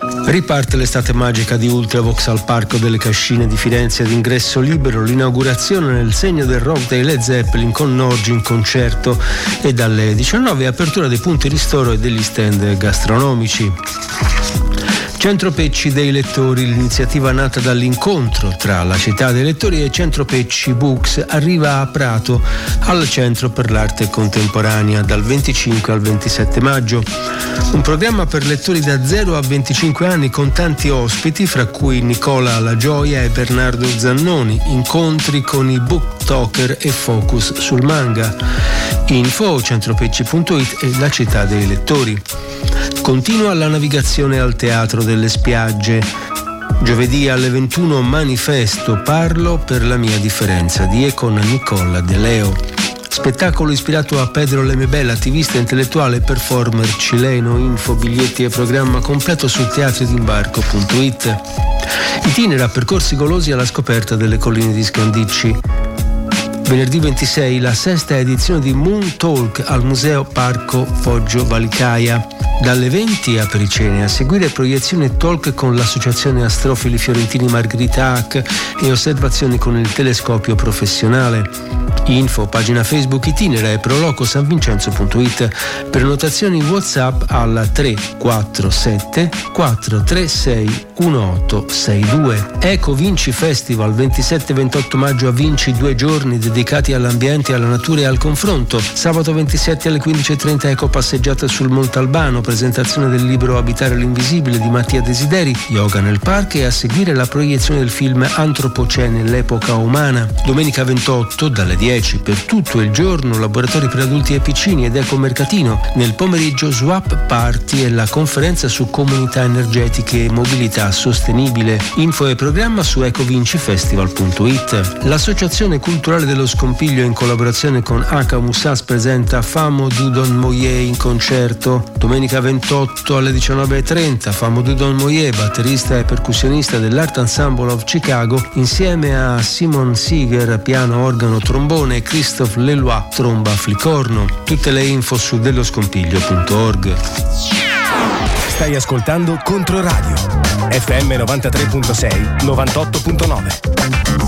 Riparte l'estate magica di Ultravox al Parco delle Cascine di Firenze ad ingresso libero, l'inaugurazione nel segno del rock dei Led Zeppelin con Norgi in concerto e dalle 19 apertura dei punti ristoro e degli stand gastronomici. Centro Pecci dei Lettori, l'iniziativa nata dall'incontro tra la Città dei Lettori e Centro Pecci Books, arriva a Prato al Centro per l'Arte Contemporanea dal 25 al 27 maggio. Un programma per lettori da 0 a 25 anni con tanti ospiti, fra cui Nicola La Gioia e Bernardo Zannoni, incontri con i booktalker e focus sul manga. Info centropecci.it e la Città dei Lettori. Continua la navigazione al Teatro delle Spiagge. Giovedì alle 21 manifesto Parlo per la mia differenza di e con Nicola De Leo. Spettacolo ispirato a Pedro Lemebel, attivista intellettuale e performer cileno. Info, biglietti e programma completo su teatridimbarco.it. Itinera percorsi golosi alla scoperta delle colline di Scandicci. Venerdì 26 la sesta edizione di Moon Talk al Museo Parco Poggio Valicaia. Dalle 20 a Pericene, a seguire proiezioni e talk con l'associazione Astrofili Fiorentini Margherita Hack e osservazioni con il telescopio professionale. Info, pagina Facebook Itinera e prolocosanvincenzo.it. Prenotazioni WhatsApp al 347 436 1862. Eco Vinci Festival 27-28 maggio a Vinci, 2 giorni dedicati all'ambiente, alla natura e al confronto. Sabato 27 alle 15:30 Eco Passeggiata sul Monte Albano, presentazione del libro Abitare l'invisibile di Mattia Desideri, yoga nel parco e a seguire la proiezione del film Antropocene, l'epoca umana. Domenica 28 dalle 10 per tutto il giorno laboratori per adulti e piccini ed Eco Mercatino. Nel pomeriggio Swap Party e la conferenza su comunità energetiche e mobilità sostenibile. Info e programma su ecovincifestival.it. L'Associazione Culturale dello Scompiglio in collaborazione con Aka Musas presenta Famo Dudon Moye in concerto. Domenica 28 alle 19:30 Famo Dudon Moye, batterista e percussionista dell'Art Ensemble of Chicago, insieme a Simon Seeger, piano, organo, trombone, e Christophe Leloy, tromba, flicorno. Tutte le info su delloscompiglio.org. Stai ascoltando Controradio FM 93.6 98.9.